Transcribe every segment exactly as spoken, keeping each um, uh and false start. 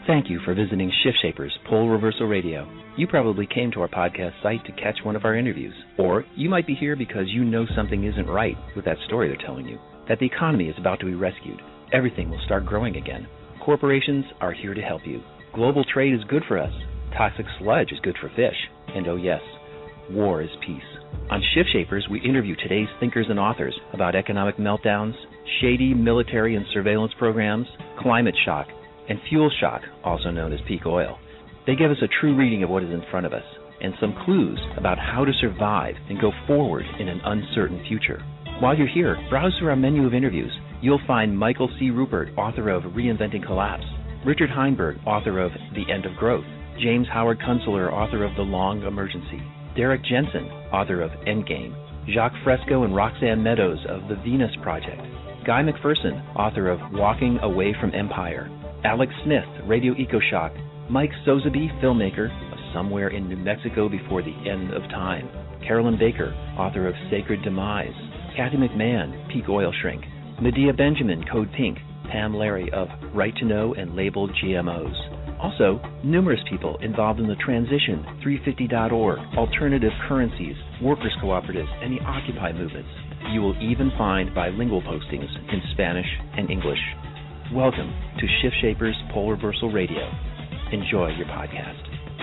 Thank you for visiting Shift Shapers Pole Reversal Radio. You probably came to our podcast site to catch one of our interviews. Or you might be here because you know something isn't right with that story they're telling you. That the economy is about to be rescued. Everything will start growing again. Corporations are here to help you. Global trade is good for us. Toxic sludge is good for fish. And oh yes, war is peace. On Shift Shapers, we interview today's thinkers and authors about economic meltdowns, shady military and surveillance programs, climate shock, and fuel shock, also known as peak oil. They give us a true reading of what is in front of us and some clues about how to survive and go forward in an uncertain future. While you're here, browse through our menu of interviews. You'll find Michael C. Rupert, author of Reinventing Collapse, Richard Heinberg, author of The End of Growth, James Howard Kunstler, author of The Long Emergency, Derek Jensen, author of Endgame, Jacques Fresco and Roxanne Meadows of The Venus Project, Guy McPherson, author of Walking Away from Empire, Alex Smith, Radio EcoShock, Mike Sotheby, filmmaker of Somewhere in New Mexico Before the End of Time, Carolyn Baker, author of Sacred Demise, Kathy McMahon, Peak Oil Shrink, Medea Benjamin, Code Pink, Pam Larry of Right to Know and Labeled G M Os. Also, numerous people involved in the Transition, three fifty dot org, Alternative Currencies, Workers' Cooperatives, and the Occupy movements. You will even find bilingual postings in Spanish and English. Welcome to Shift Shapers Pole Reversal Radio. Enjoy your podcast.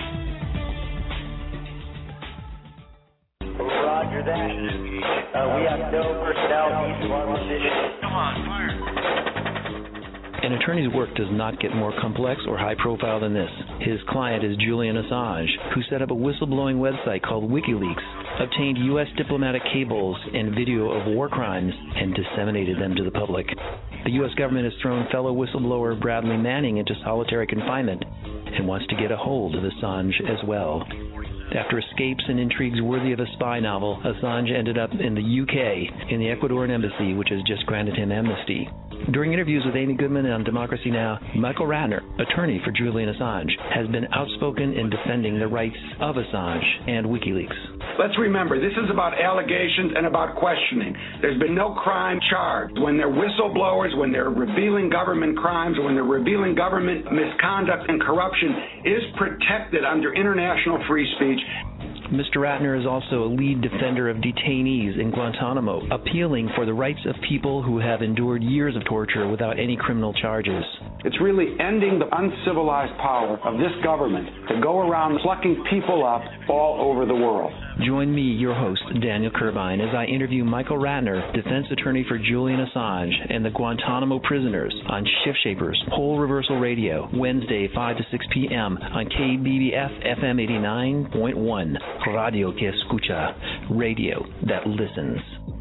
Roger that. Uh, we have no personnel east of our position. Come on, fire. An attorney's work does not get more complex or high-profile than this. His client is Julian Assange, who set up a whistleblowing website called WikiLeaks, obtained U S diplomatic cables and video of war crimes, and disseminated them to the public. The U S government has thrown fellow whistleblower Bradley Manning into solitary confinement and wants to get a hold of Assange as well. After escapes and intrigues worthy of a spy novel, Assange ended up in the U K, in the Ecuadorian embassy, which has just granted him amnesty. During interviews with Amy Goodman on Democracy Now!, Michael Ratner, attorney for Julian Assange, has been outspoken in defending the rights of Assange and WikiLeaks. Let's remember, this is about allegations and about questioning. There's been no crime charged. When they're whistleblowers, when they're revealing government crimes, when they're revealing government misconduct and corruption, is protected under international free speech. Mister Ratner is also a lead defender of detainees in Guantanamo, appealing for the rights of people who have endured years of torture without any criminal charges. It's really ending the uncivilized power of this government to go around plucking people up all over the world. Join me, your host, Daniel Kurbine, as I interview Michael Ratner, defense attorney for Julian Assange and the Guantanamo prisoners, on Shift Shapers Pole Reversal Radio, Wednesday, five to six p.m. on K B B F F M eighty-nine point one. Radio que escucha, radio that listens.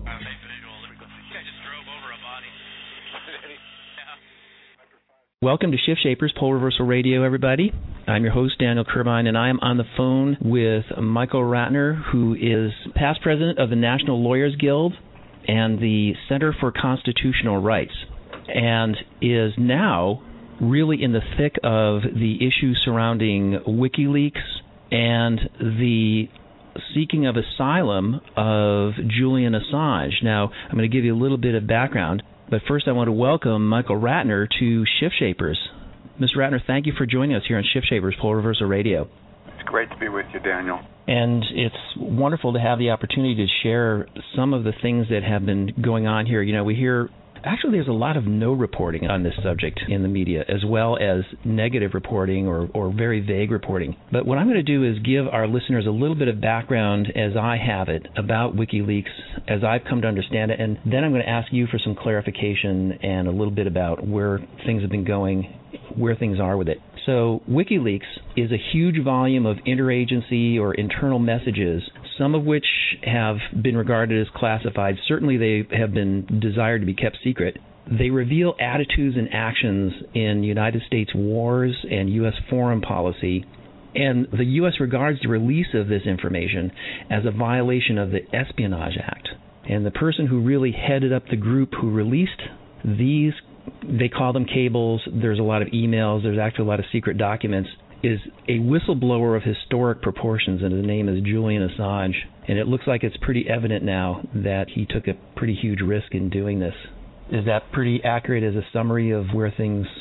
Welcome to Shift Shapers Pole Reversal Radio, everybody. I'm your host, Daniel Kurbine, and I am on the phone with Michael Ratner, who is past president of the National Lawyers Guild and the Center for Constitutional Rights, and is now really in the thick of the issue surrounding WikiLeaks and the seeking of asylum of Julian Assange. Now, I'm going to give you a little bit of background, but first I want to welcome Michael Ratner to Shift Shapers. Mister Ratner, thank you for joining us here on Shift Shapers Pole Reversal Radio. It's great to be with you, Daniel. And it's wonderful to have the opportunity to share some of the things that have been going on here. You know, we hear Actually, there's a lot of no reporting on this subject in the media, as well as negative reporting or, or very vague reporting. But what I'm going to do is give our listeners a little bit of background as I have it about WikiLeaks, as I've come to understand it, and then I'm going to ask you for some clarification and a little bit about where things have been going, where things are with it. So WikiLeaks is a huge volume of interagency or internal messages, some of which have been regarded as classified. Certainly they have been desired to be kept secret. They reveal attitudes and actions in United States wars and U S foreign policy, and the U S regards the release of this information as a violation of the Espionage Act. And the person who really headed up the group who released these, they call them cables, there's a lot of emails, there's actually a lot of secret documents, is a whistleblower of historic proportions, and his name is Julian Assange. And it looks like it's pretty evident now that he took a pretty huge risk in doing this. Is that pretty accurate as a summary of where things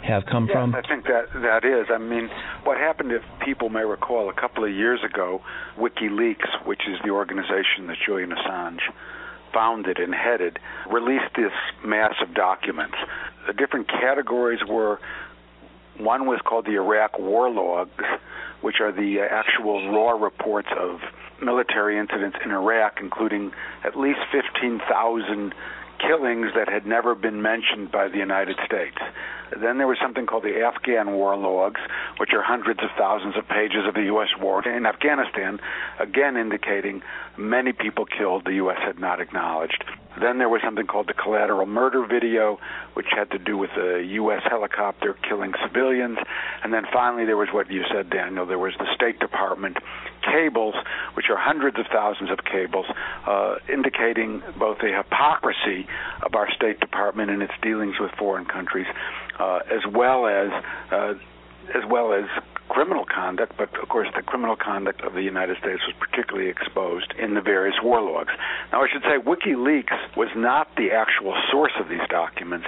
have come yes, from? I think that that is. I mean, what happened, if people may recall, a couple of years ago, WikiLeaks, which is the organization that Julian Assange founded and headed, released this mass of documents. The different categories were, one was called the Iraq War Logs, which are the actual raw reports of military incidents in Iraq, including at least fifteen thousand killings that had never been mentioned by the United States. Then there was something called the Afghan War Logs, which are hundreds of thousands of pages of the U S war in Afghanistan, again indicating many people killed the U S had not acknowledged. Then there was something called the Collateral Murder Video, which had to do with a U S helicopter killing civilians. And then finally there was what you said, Daniel, there was the State Department cables, which are hundreds of thousands of cables, uh, indicating both the hypocrisy of our State Department in its dealings with foreign countries, uh, as well as uh, as well as criminal conduct, but of course the criminal conduct of the United States was particularly exposed in the various war logs. Now I should say WikiLeaks was not the actual source of these documents.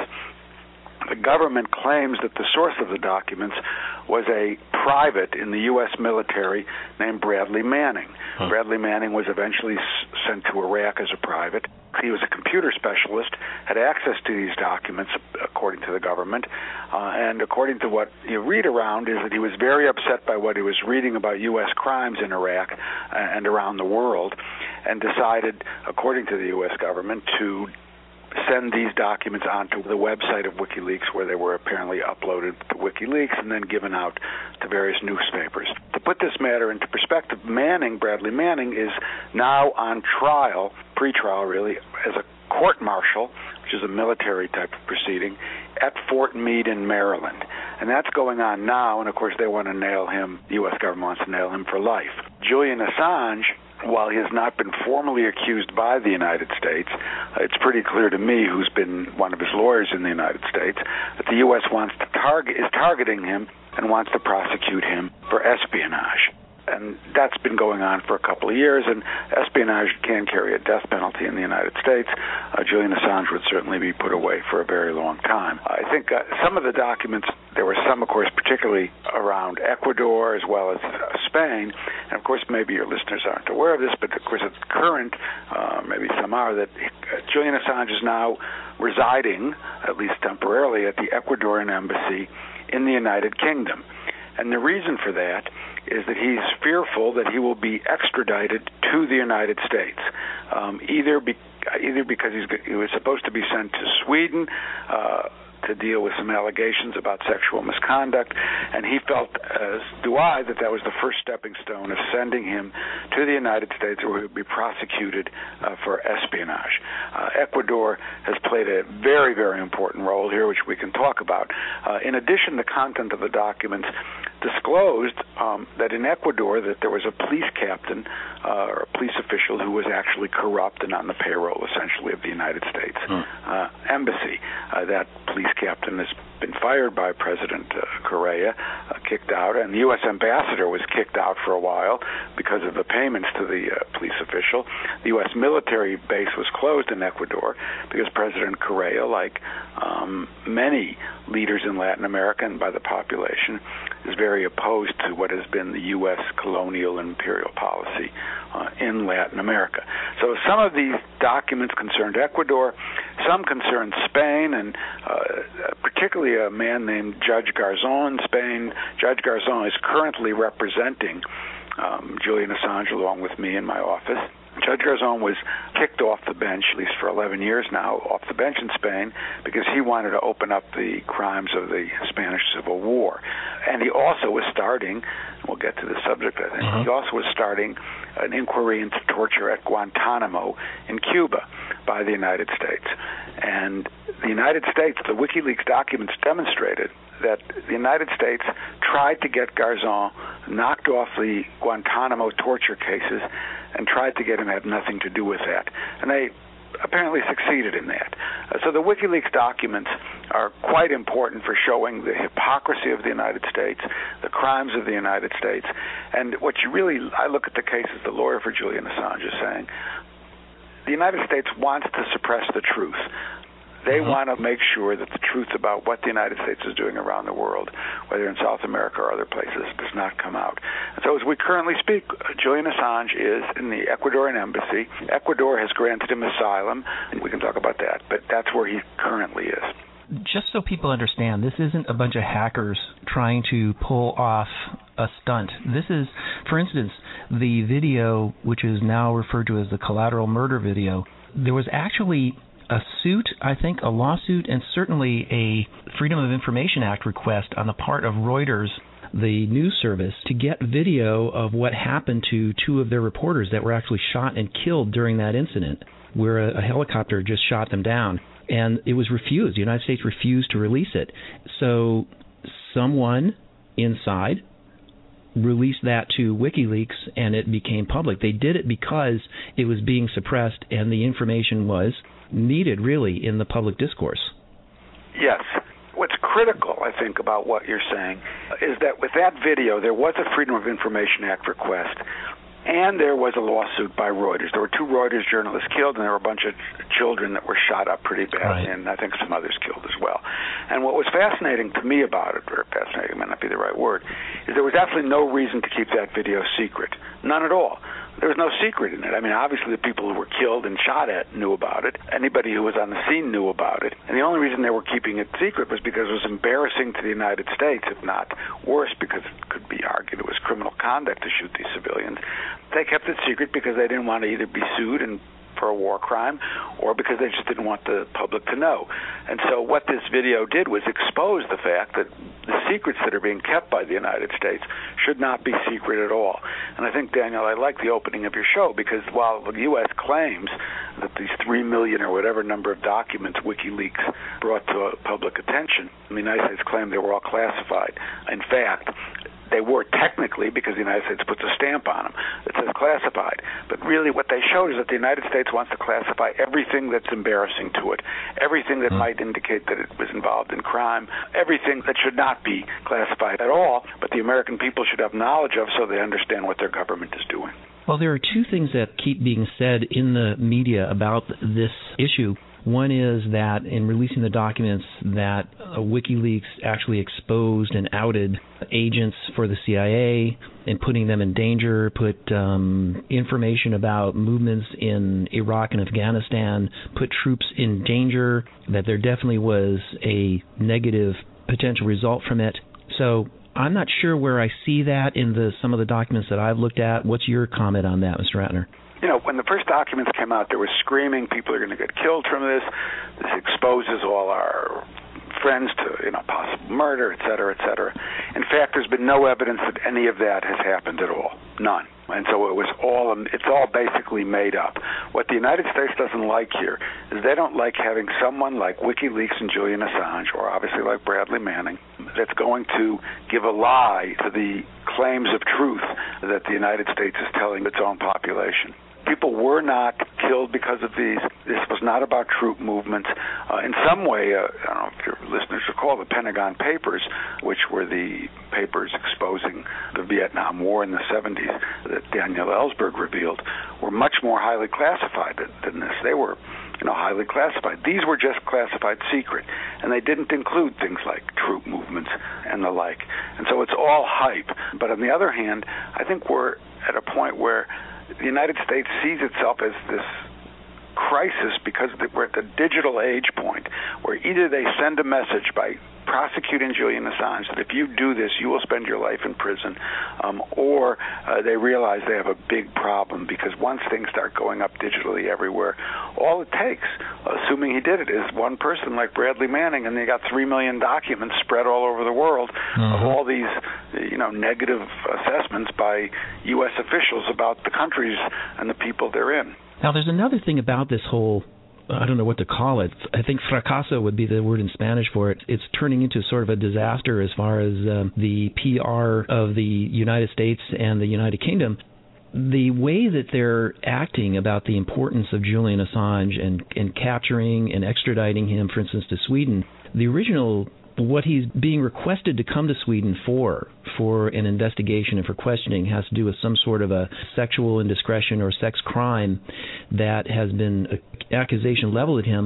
The government claims that the source of the documents was a private in the U S military named Bradley Manning. Huh. Bradley Manning was eventually s- sent to Iraq as a private. He was a computer specialist, had access to these documents, according to the government, uh, and according to what you read around is that he was very upset by what he was reading about U S crimes in Iraq and around the world, and decided, according to the U S government, to send these documents onto the website of WikiLeaks, where they were apparently uploaded to WikiLeaks and then given out to various newspapers. To put this matter into perspective, Manning, Bradley Manning, is now on trial, pre-trial really, as a court-martial, which is a military type of proceeding, at Fort Meade in Maryland. And that's going on now, and of course they want to nail him, the U S government wants to nail him for life. Julian Assange, while he has not been formally accused by the United States, uh, it's pretty clear to me, who's been one of his lawyers in the United States, that the U S wants to target is targeting him and wants to prosecute him for espionage. And that's been going on for a couple of years, and espionage can carry a death penalty in the United States. Uh, Julian Assange would certainly be put away for a very long time. I think uh, some of the documents, there were some, of course, particularly around Ecuador as well as uh, Spain, and of course maybe your listeners aren't aware of this, but of course it's current, uh, maybe some are, that uh, Julian Assange is now residing, at least temporarily, at the Ecuadorian embassy in the United Kingdom. And the reason for that is that he's fearful that he will be extradited to the United States, um, either be, either because he's, he was supposed to be sent to Sweden uh, to deal with some allegations about sexual misconduct, and he felt, as do I, that that was the first stepping stone of sending him to the United States, where he would be prosecuted uh, for espionage. Uh, Ecuador has played a very, very important role here, which we can talk about. Uh, in addition, the content of the documents disclosed um, that in Ecuador that there was a police captain uh, or a police official who was actually corrupt and on the payroll, essentially, of the United States hmm. uh, embassy. Uh, that police captain has been fired by President uh, Correa, uh, kicked out, and the U S ambassador was kicked out for a while because of the payments to the uh, police official. The U S military base was closed in Ecuador because President Correa, like um, many leaders in Latin America and by the population, is very opposed to what has been the U S colonial and imperial policy uh, in Latin America. So some of these documents concerned Ecuador, some concerned Spain, and uh, particularly a man named Judge Garzón in Spain. Judge Garzón is currently representing um, Julian Assange along with me in my office. Judge Garzón was kicked off the bench, at least for eleven years now, off the bench in Spain because he wanted to open up the crimes of the Spanish Civil War. And he also was starting, we'll get to the subject, I think, uh-huh. he also was starting an inquiry into torture at Guantanamo in Cuba by the United States. And the United States, the WikiLeaks documents demonstrated that the United States tried to get Garzón knocked off the Guantanamo torture cases and tried to get him to have nothing to do with that. And they apparently succeeded in that. Uh, so the WikiLeaks documents are quite important for showing the hypocrisy of the United States, the crimes of the United States. And what you really, I look at the case as the lawyer for Julian Assange is saying, the United States wants to suppress the truth. They uh-huh. want to make sure that the truth about what the United States is doing around the world, whether in South America or other places, does not come out. And so as we currently speak, Julian Assange is in the Ecuadorian embassy. Ecuador has granted him asylum, and we can talk about that, but that's where he currently is. Just so people understand, this isn't a bunch of hackers trying to pull off a stunt. This is, for instance, the video, which is now referred to as the collateral murder video. There was actually a suit, I think, a lawsuit, and certainly a Freedom of Information Act request on the part of Reuters, the news service, to get video of what happened to two of their reporters that were actually shot and killed during that incident, where a, a helicopter just shot them down. And it was refused. The United States refused to release it. So someone inside released that to WikiLeaks, and it became public. They did it because it was being suppressed, and the information was needed, really, in the public discourse. Yes. What's critical, I think, about what you're saying is that with that video, there was a Freedom of Information Act request, and there was a lawsuit by Reuters. There were two Reuters journalists killed, and there were a bunch of children that were shot up pretty badly, right. and I think some others killed as well. And what was fascinating to me about it, or fascinating might not be the right word, is there was absolutely no reason to keep that video secret. None at all. There was no secret in it. I mean, obviously the people who were killed and shot at knew about it. Anybody who was on the scene knew about it. And the only reason they were keeping it secret was because it was embarrassing to the United States, if not worse, because it could be argued it was criminal conduct to shoot these civilians. They kept it secret because they didn't want to either be sued and for a war crime, or because they just didn't want the public to know. And so what this video did was expose the fact that the secrets that are being kept by the United States should not be secret at all. And I think, Daniel, I like the opening of your show, because while the U S claims that these three million or whatever number of documents WikiLeaks brought to public attention, the United States claimed they were all classified. In fact, they were technically, because the United States puts a stamp on them that says classified. But really what they showed is that the United States wants to classify everything that's embarrassing to it, everything that mm. might indicate that it was involved in crime, everything that should not be classified at all, but the American people should have knowledge of so they understand what their government is doing. Well, there are two things that keep being said in the media about this issue. One is that in releasing the documents that uh, WikiLeaks actually exposed and outed agents for the C I A and putting them in danger, put um, information about movements in Iraq and Afghanistan, put troops in danger, that there definitely was a negative potential result from it. So I'm not sure where I see that in the some of the documents that I've looked at. What's your comment on that, Mister Ratner? You know, when the first documents came out, there was screaming, people are going to get killed from this. This exposes all our friends to, you know, possible murder, et cetera, et cetera. In fact, there's been no evidence that any of that has happened at all. None. And so it was all, it's all basically made up. What the United States doesn't like here is they don't like having someone like WikiLeaks and Julian Assange, or obviously like Bradley Manning, that's going to give a lie to the claims of truth that the United States is telling its own population. People were not killed because of these. This was not about troop movements. Uh, in some way, uh, I don't know if your listeners recall the Pentagon Papers, which were the papers exposing the Vietnam War in the seventies that Daniel Ellsberg revealed, were much more highly classified than, than this. They were, you know, highly classified. These were just classified secret, and they didn't include things like troop movements and the like. And so it's all hype. But on the other hand, I think we're at a point where the United States sees itself as this crisis because we're at the digital age point where either they send a message by prosecuting Julian Assange that if you do this, you will spend your life in prison, um, or uh, they realize they have a big problem because once things start going up digitally everywhere, all it takes, assuming he did it, is one person like Bradley Manning, and they got three million documents spread all over the world mm-hmm. of all these, you know, negative assessments by U S officials about the countries and the people they're in. Now, there's another thing about this whole, I don't know what to call it. I think fracaso would be the word in Spanish for it. It's turning into sort of a disaster as far as um, the P R of the United States and the United Kingdom. The way that they're acting about the importance of Julian Assange and, and capturing and extraditing him, for instance, to Sweden, the original, what he's being requested to come to Sweden for, for an investigation and for questioning, has to do with some sort of a sexual indiscretion or sex crime that has been an accusation leveled at him.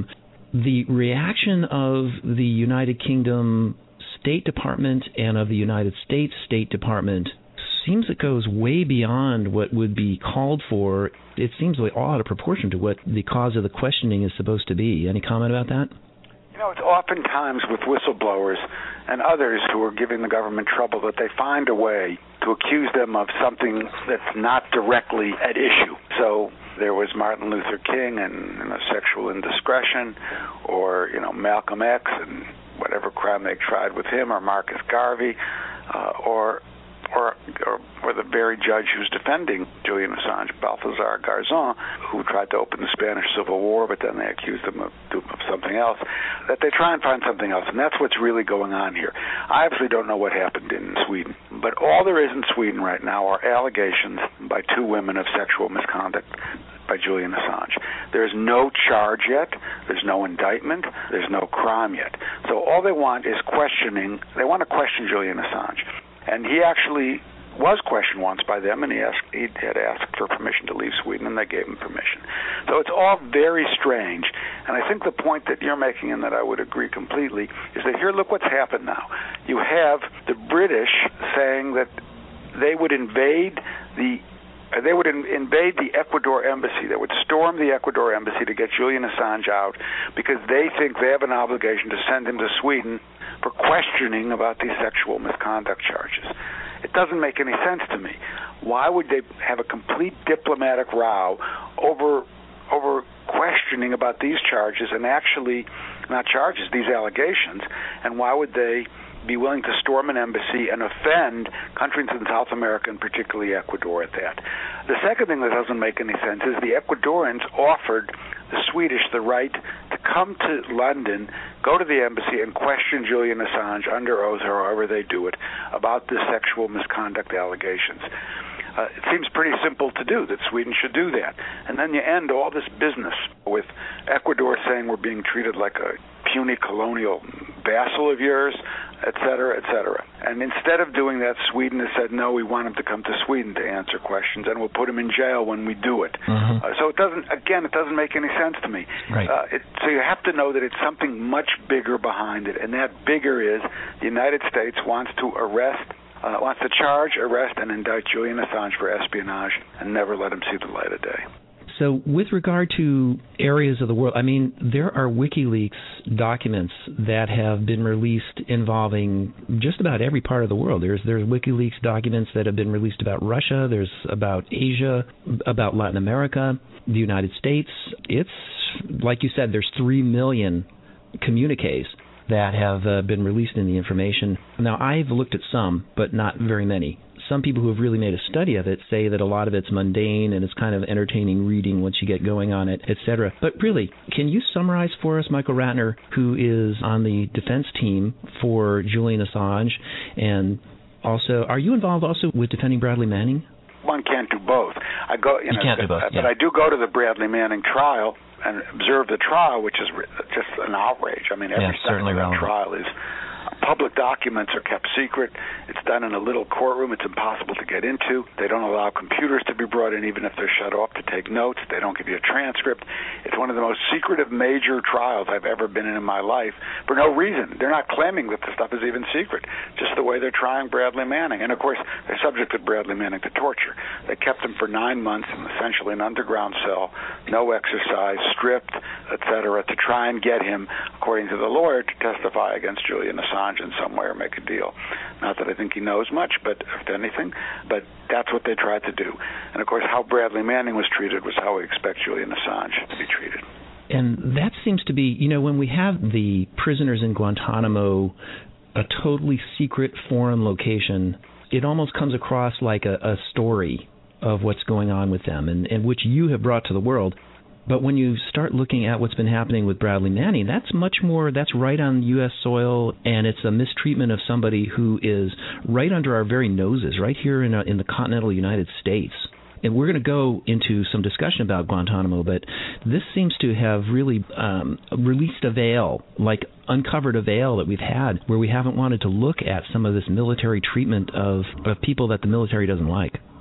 the reaction of the United Kingdom State Department and of the United States State Department seems it goes way beyond what would be called for. It seems like all out of proportion to what the cause of the questioning is supposed to be. Any comment about that? You know, it's oftentimes with whistleblowers and others who are giving the government trouble that they find a way to accuse them of something that's not directly at issue. So there was Martin Luther King and you know, sexual indiscretion, or you know Malcolm X and whatever crime they tried with him, or Marcus Garvey, uh, or, or or or the very judge who's defending Julian Assange, Balthazar Garzon, who tried to open the Spanish Civil War, but then they accused him of, of something else, that they try and find something else, and that's what's really going on here. I obviously don't know what happened in Sweden, but all there is in Sweden right now are allegations by two women of sexual misconduct by Julian Assange. There's no charge yet. There's no indictment. There's no crime yet. So all they want is questioning. They want to question Julian Assange. And he actually was questioned once by them, and he asked, he had asked for permission to leave Sweden, and they gave him permission. So it's all very strange. And I think the point that you're making, and that I would agree completely, is that here, look what's happened now. You have the British saying that they would invade the They would in, invade the Ecuador embassy. They would storm the Ecuador embassy to get Julian Assange out because they think they have an obligation to send him to Sweden for questioning about these sexual misconduct charges. It doesn't make any sense to me. Why would they have a complete diplomatic row over over questioning about these charges and actually, not charges, these allegations, and why would they be willing to storm an embassy and offend countries in South America, and particularly Ecuador at that? The second thing that doesn't make any sense is the Ecuadorians offered the Swedish the right to come to London, go to the embassy, and question Julian Assange under oath, or however they do it, about the sexual misconduct allegations. Uh, it seems pretty simple to do, that Sweden should do that. And then you end all this business with Ecuador saying we're being treated like a puny colonial vassal of yours, et cetera, et cetera. And instead of doing that, Sweden has said, no, we want him to come to Sweden to answer questions, and we'll put him in jail when we do it. Mm-hmm. Uh, so it doesn't, again, it doesn't make any sense to me. Right. Uh, it, so you have to know that it's something much bigger behind it, and that bigger is the United States wants to arrest Uh, wants to charge, arrest, and indict Julian Assange for espionage and never let him see the light of day. So with regard to areas of the world, I mean, there are WikiLeaks documents that have been released involving just about every part of the world. There's there's WikiLeaks documents that have been released about Russia, there's about Asia, about Latin America, the United States. It's, like you said, there's three million communiques that have uh, been released in the information. Now, I've looked at some, but not very many. Some people who have really made a study of it say that a lot of it's mundane and it's kind of entertaining reading once you get going on it, et cetera. But really, can you summarize for us, Michael Ratner, who is on the defense team for Julian Assange, and also, are you involved also with defending Bradley Manning? One can't do both. I go, you, you know, can't do both, but yeah. I do go to the Bradley Manning trial and observe the trial, which is just an outrage. I mean, every yeah, second of that trial is public documents are kept secret. It's done in a little courtroom. It's impossible to get into. They don't allow computers to be brought in, even if they're shut off, to take notes. They don't give you a transcript. It's one of the most secretive major trials I've ever been in in my life for no reason. They're not claiming that the stuff is even secret, just the way they're trying Bradley Manning. And, of course, they subjected Bradley Manning to torture. They kept him for nine months in essentially an underground cell, no exercise, stripped, et cetera, to try and get him, according to the lawyer, to testify against Julian Assange in some way or make a deal. Not that I think he knows much, but if anything, but that's what they tried to do. And, of course, how Bradley Manning was treated was how we expect Julian Assange to be treated. And that seems to be, you know, when we have the prisoners in Guantanamo, a totally secret foreign location, it almost comes across like a, a story of what's going on with them, and, and which you have brought to the world. But when you start looking at what's been happening with Bradley Manning, that's much more, that's right on U S soil, and it's a mistreatment of somebody who is right under our very noses, right here in, a, in the continental United States. And we're going to go into some discussion about Guantanamo, but this seems to have really um, released a veil, like uncovered a veil that we've had, where we haven't wanted to look at some of this military treatment of, of people that the military doesn't like.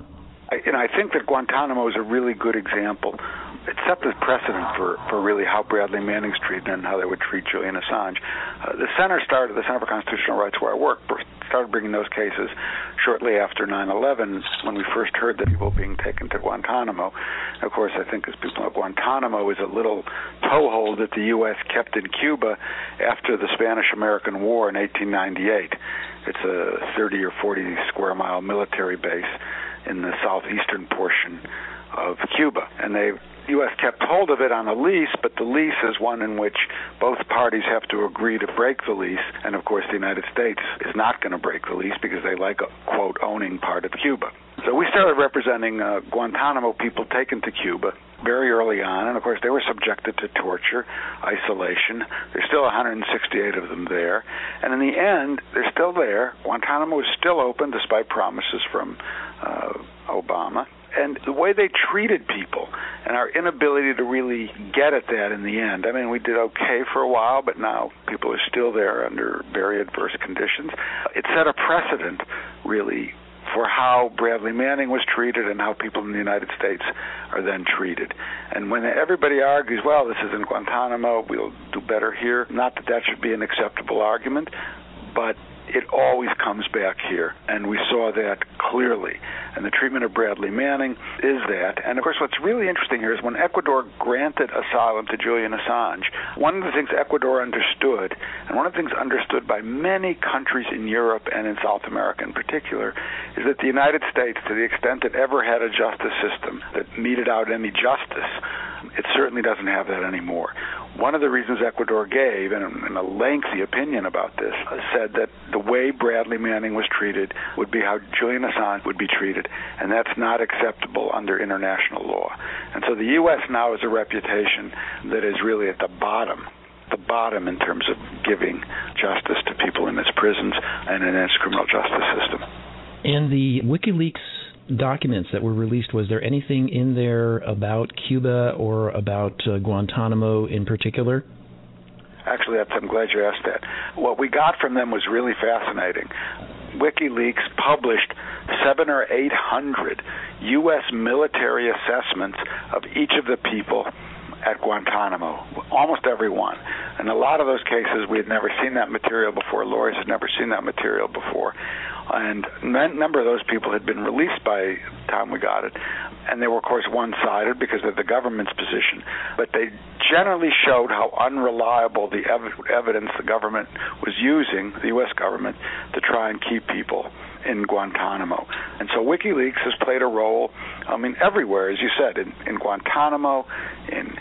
I, and I think that Guantanamo is a really good example. It set the precedent for, for really how Bradley Manning's treated and how they would treat Julian Assange. Uh, the center started, the Center for Constitutional Rights, where I work, started bringing those cases shortly after nine eleven, when we first heard that people were being taken to Guantanamo. Of course, I think as people know, Guantanamo is a little toehold that the U S kept in Cuba after the Spanish-American War in eighteen ninety-eight. It's a thirty or forty square mile military base in the southeastern portion of Cuba, and they the U S kept hold of it on a lease, but the lease is one in which both parties have to agree to break the lease, and of course the United States is not going to break the lease because they like a, quote, owning part of Cuba. So we started representing uh, Guantanamo people taken to Cuba very early on, and of course they were subjected to torture, isolation. There's still one hundred sixty-eight of them there, and in the end, they're still there. Guantanamo is still open despite promises from uh, Obama. And the way they treated people and our inability to really get at that in the end. I mean, we did okay for a while, but now people are still there under very adverse conditions. It set a precedent, really, for how Bradley Manning was treated and how people in the United States are then treated. And when everybody argues, well, this isn't Guantanamo, we'll do better here, not that that should be an acceptable argument, but it always comes back here, and we saw that clearly. And the treatment of Bradley Manning is that. And, of course, what's really interesting here is when Ecuador granted asylum to Julian Assange, one of the things Ecuador understood, and one of the things understood by many countries in Europe and in South America in particular, is that the United States, to the extent it ever had a justice system that meted out any justice, it certainly doesn't have that anymore. One of the reasons Ecuador gave, and in a lengthy opinion about this, said that the way Bradley Manning was treated would be how Julian Assange would be treated, and that's not acceptable under international law. And so the U S now has a reputation that is really at the bottom, the bottom in terms of giving justice to people in its prisons and in its criminal justice system. In the WikiLeaks documents that were released, was there anything in there about Cuba or about uh, Guantanamo in particular? Actually, that's, I'm glad you asked that. What we got from them was really fascinating. WikiLeaks published seven or eight hundred U S military assessments of each of the people at Guantanamo, almost every one. And a lot of those cases, we had never seen that material before. Lawyers had never seen that material before. And a number of those people had been released by the time we got it. And they were, of course, one-sided because of the government's position. But they generally showed how unreliable the ev- evidence the government was using, the U S government, to try and keep people in Guantanamo. And so WikiLeaks has played a role, I mean, everywhere, as you said, in, in Guantanamo, in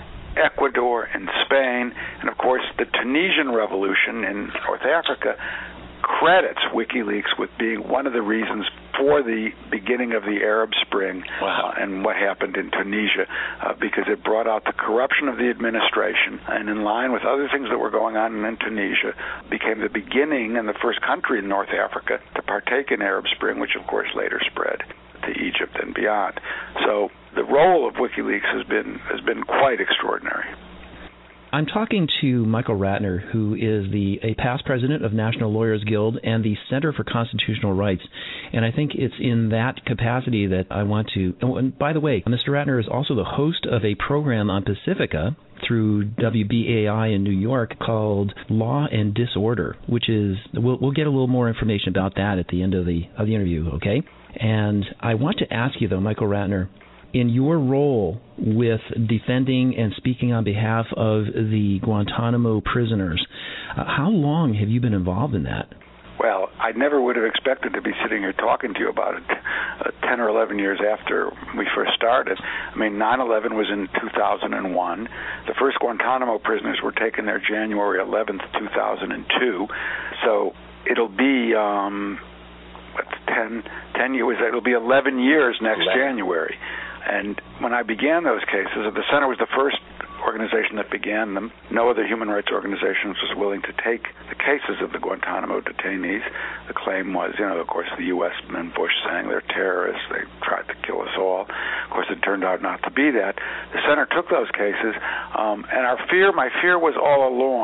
Ecuador, in Spain, and of course the Tunisian revolution in North Africa credits WikiLeaks with being one of the reasons for the beginning of the Arab Spring. Wow. uh, and what happened in Tunisia, uh, because it brought out the corruption of the administration, and in line with other things that were going on in Tunisia, became the beginning and the first country in North Africa to partake in Arab Spring, which of course later spread to Egypt and beyond. So the role of WikiLeaks has been has been quite extraordinary. I'm talking to Michael Ratner, who is the a past president of National Lawyers Guild and the Center for Constitutional Rights. And I think it's in that capacity that I want to... And by the way, Mister Ratner is also the host of a program on Pacifica through W B A I in New York called Law and Disorder, which is... We'll, we'll get a little more information about that at the end of the of the interview, okay? And I want to ask you, though, Michael Ratner, in your role with defending and speaking on behalf of the Guantanamo prisoners, uh, how long have you been involved in that? Well, I never would have expected to be sitting here talking to you about it uh, ten or eleven years after we first started. I mean, nine eleven was in two thousand one. The first Guantanamo prisoners were taken there January eleventh, two thousand two. So it'll be... Um, What's ten, ten years? It'll be eleven years next eleven. January. And when I began those cases, the Center was the first organization that began them. No other human rights organization was willing to take the cases of the Guantanamo detainees. The claim was, you know, of course, the U S and Bush saying they're terrorists, they tried to kill us all. Of course, it turned out not to be that. The Center took those cases, um, and our fear, my fear was all along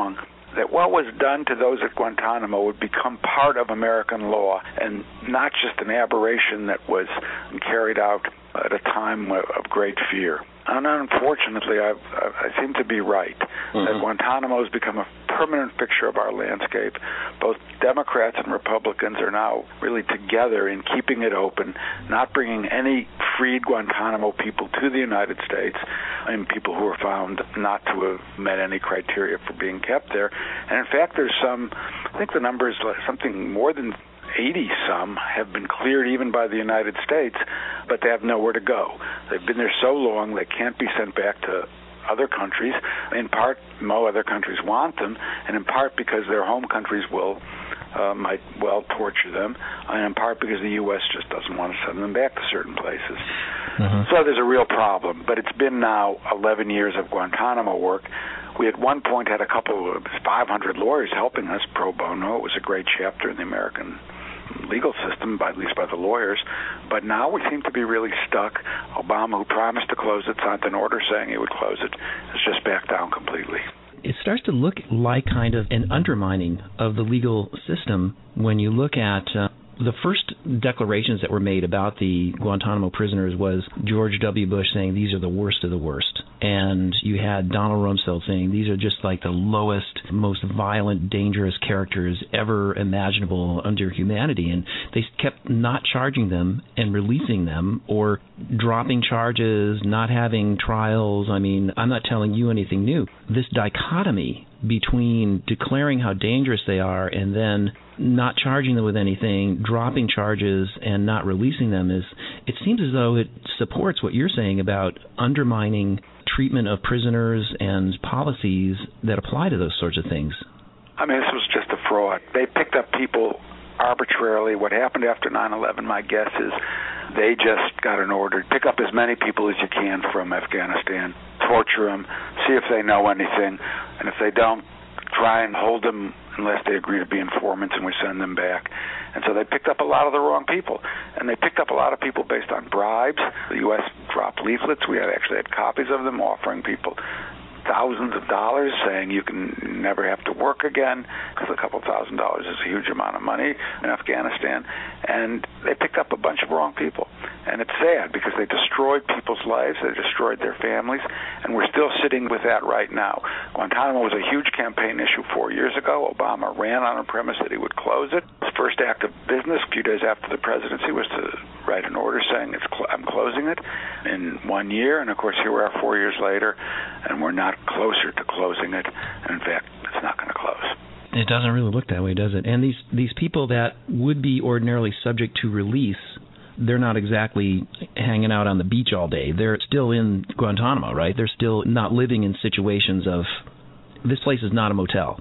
that what was done to those at Guantanamo would become part of American law and not just an aberration that was carried out at a time of great fear. And unfortunately, I've, I seem to be right, mm-hmm. that Guantanamo has become a permanent fixture of our landscape. Both Democrats and Republicans are now really together in keeping it open, not bringing any freed Guantanamo people to the United States, and people who are found not to have met any criteria for being kept there. And in fact, there's some, I think the number is something more than eighty some have been cleared even by the United States, but they have nowhere to go. They've been there so long they can't be sent back to other countries. In part, no other countries want them, and in part because their home countries will uh, might well torture them, and in part because the U S just doesn't want to send them back to certain places. Mm-hmm. So there's a real problem. But it's been now eleven years of Guantanamo work. We at one point had a couple of five hundred lawyers helping us pro bono. It was a great chapter in the American legal system, by, at least by the lawyers. But now we seem to be really stuck. Obama, who promised to close it, signed an order saying he would close it, has just backed down completely. It starts to look like kind of an undermining of the legal system when you look at uh, the first declarations that were made about the Guantanamo prisoners was George W. Bush saying these are the worst of the worst. And you had Donald Rumsfeld saying these are just like the lowest, most violent, dangerous characters ever imaginable under humanity. And they kept not charging them and releasing them, or dropping charges, not having trials. I mean, I'm not telling you anything new. This dichotomy between declaring how dangerous they are and then not charging them with anything, dropping charges, and not releasing them, is, it seems as though it supports what you're saying about undermining treatment of prisoners and policies that apply to those sorts of things. I mean, this was just a fraud. They picked up people arbitrarily. What happened after nine eleven, my guess is they just got an order, pick up as many people as you can from Afghanistan, torture them, see if they know anything, and if they don't, try and hold them unless they agree to be informants, and we send them back. And so they picked up a lot of the wrong people. And they picked up a lot of people based on bribes. The U S dropped leaflets. We had actually had copies of them offering people thousands of dollars, saying you can never have to work again, because a couple thousand dollars is a huge amount of money in Afghanistan. And they picked up a bunch of wrong people. And it's sad because they destroyed people's lives, they destroyed their families, and we're still sitting with that right now. Guantanamo was a huge campaign issue four years ago. Obama ran on a premise that he would close it. His first act of business a few days after the presidency was to write an order saying it's cl- I'm closing it in one year. And, of course, here we are four years later, and we're not closer to closing it. And, in fact, it's not going to close. It doesn't really look that way, does it? And these, these people that would be ordinarily subject to release, they're not exactly hanging out on the beach all day. They're still in Guantanamo, right? They're still not living in situations of, this place is not a motel.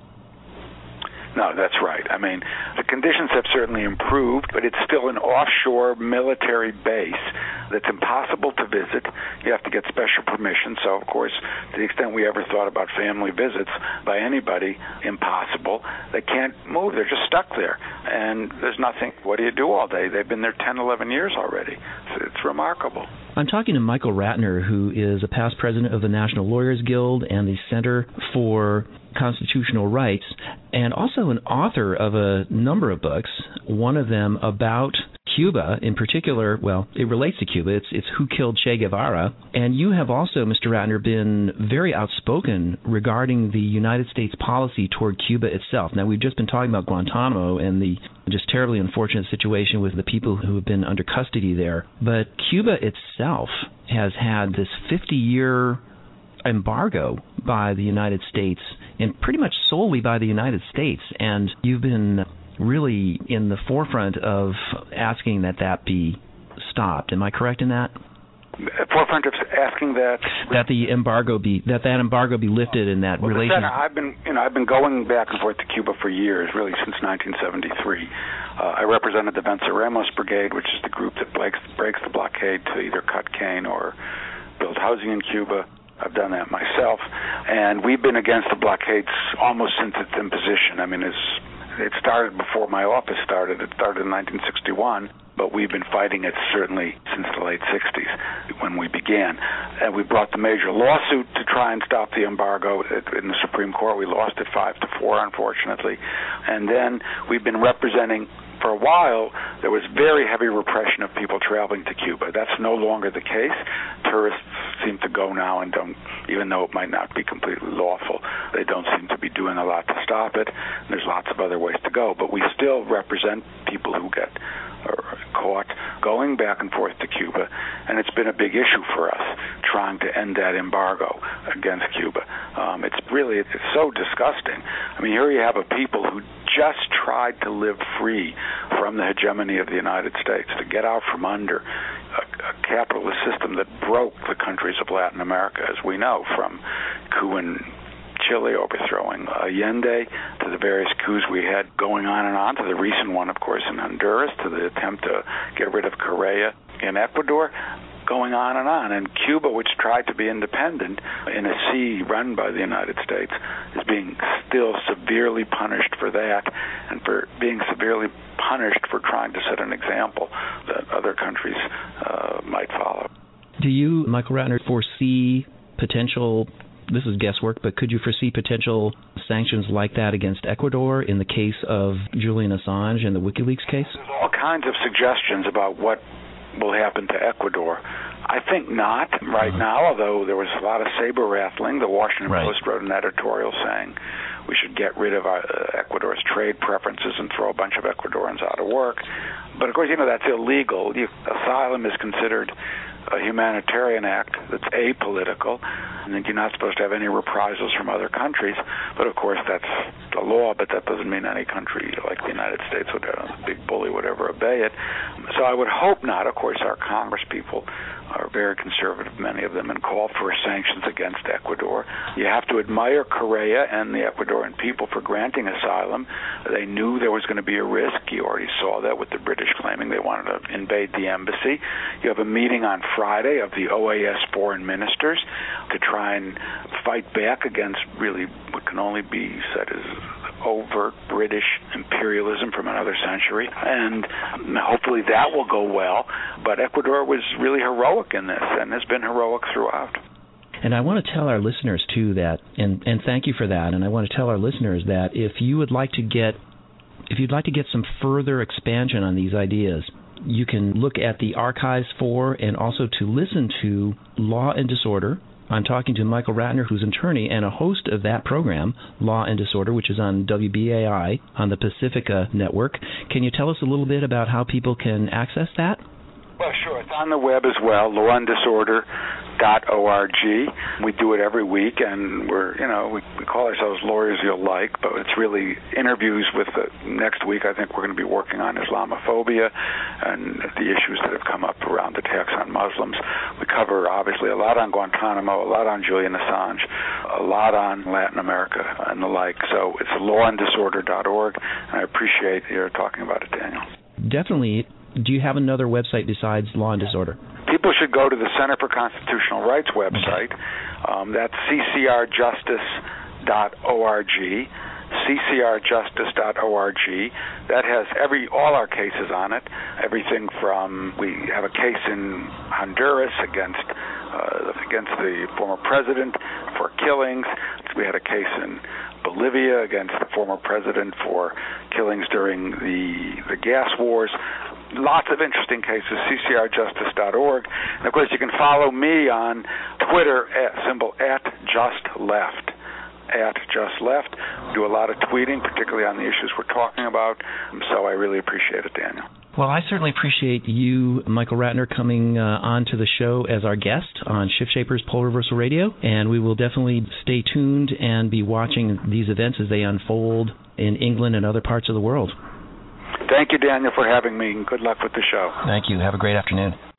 No, that's right. I mean, the conditions have certainly improved, but it's still an offshore military base that's impossible to visit. You have to get special permission. So, of course, to the extent we ever thought about family visits by anybody, impossible. They can't move. They're just stuck there. And there's nothing. What do you do all day? They've been there ten, eleven years already. So it's remarkable. I'm talking to Michael Ratner, who is a past president of the National Lawyers Guild and the Center for Constitutional Rights, and also an author of a number of books, one of them about Cuba in particular. Well, it relates to Cuba. It's it's Who Killed Che Guevara. And you have also, Mister Ratner, been very outspoken regarding the United States policy toward Cuba itself. Now, we've just been talking about Guantanamo and the just terribly unfortunate situation with the people who have been under custody there. But Cuba itself has had this fifty-year embargo by the United States, and pretty much solely by the United States. And you've been really in the forefront of asking that that be stopped. Am I correct in that? Forefront of asking that that the embargo be that that embargo be lifted in that well, relation. I've been you know I've been going back and forth to Cuba for years, really since nineteen seventy-three. Uh, I represented the Venceremos Brigade, which is the group that breaks breaks the blockade to either cut cane or build housing in Cuba. I've done that myself, and we've been against the blockades almost since its imposition. I mean, as it started before my office started. It started in nineteen sixty-one, but we've been fighting it certainly since the late sixties when we began. And we brought the major lawsuit to try and stop the embargo in the Supreme Court. We lost it five to four, unfortunately. And then we've been representing, for a while, there was very heavy repression of people traveling to Cuba. That's no longer the case. Tourists seem to go now and don't, even though it might not be completely lawful, they don't seem to be doing a lot to stop it. There's lots of other ways to go. But we still represent people who get caught going back and forth to Cuba, and it's been a big issue for us trying to end that embargo against Cuba. Um, it's really, it's so disgusting. I mean, here you have a people who just tried to live free from the hegemony of the United States, to get out from under a, a capitalist system that broke the countries of Latin America, as we know, from Cuban Chile overthrowing Allende, to the various coups we had going on and on, to the recent one, of course, in Honduras, to the attempt to get rid of Correa in Ecuador, going on and on. And Cuba, which tried to be independent in a sea run by the United States, is being still severely punished for that, and for being severely punished for trying to set an example that other countries uh, might follow. Do you, Michael Ratner, foresee potential, this is guesswork, but could you foresee potential sanctions like that against Ecuador in the case of Julian Assange and the WikiLeaks case? There's all kinds of suggestions about what will happen to Ecuador. I think not right mm-hmm. now, although there was a lot of saber-rattling. The Washington right. Post wrote an editorial saying we should get rid of our, uh, Ecuador's trade preferences and throw a bunch of Ecuadorians out of work. But, of course, you know, that's illegal. You, asylum is considered a humanitarian act that's apolitical, and that you're not supposed to have any reprisals from other countries. But, of course, that's the law, but that doesn't mean any country like the United States would, a big bully would ever obey it. So I would hope not. Of course, our Congress people are very conservative, many of them, and call for sanctions against Ecuador. You have to admire Correa and the Ecuadorian people for granting asylum. They knew there was going to be a risk. You already saw that with the British claiming they wanted to invade the embassy. You have a meeting on Friday of the O A S foreign ministers to try and fight back against really what can only be said as overt British imperialism from another century, and hopefully that will go well. But Ecuador was really heroic in this, and has been heroic throughout. And I want to tell our listeners, too, that, and, and thank you for that, and I want to tell our listeners that if you would like to get, if you'd like to get some further expansion on these ideas, you can look at the archives for, and also to listen to Law and Disorder. I'm talking to Michael Ratner, who's an attorney and a host of that program, Law and Disorder, which is on W B A I on the Pacifica Network. Can you tell us a little bit about how people can access that? Well, sure. It's on the web as well, law and disorder dot org. We do it every week, and we're, you know, we, we call ourselves Lawyers You'll Like, but it's really interviews with the, next week I think we're going to be working on Islamophobia and the issues that have come up around attacks on Muslims. We cover, obviously, a lot on Guantanamo, a lot on Julian Assange, a lot on Latin America and the like. So it's law and disorder dot org, and I appreciate your talking about it, Daniel. Definitely. Do you have another website besides Law and Disorder? People should go to the Center for Constitutional Rights website. Um, that's c c r justice dot org, c c r justice dot org. That has every all our cases on it. Everything from, we have a case in Honduras against uh, against the former president for killings. We had a case in Bolivia against the former president for killings during the the gas wars. Lots of interesting cases, c c r justice dot org. And, of course, you can follow me on Twitter, at symbol at JustLeft. At JustLeft. We do a lot of tweeting, particularly on the issues we're talking about. So I really appreciate it, Daniel. Well, I certainly appreciate you, Michael Ratner, coming uh, on to the show as our guest on Shift Shapers Pole Reversal Radio. And we will definitely stay tuned and be watching these events as they unfold in England and other parts of the world. Thank you, Daniel, for having me, and good luck with the show. Thank you. Have a great afternoon.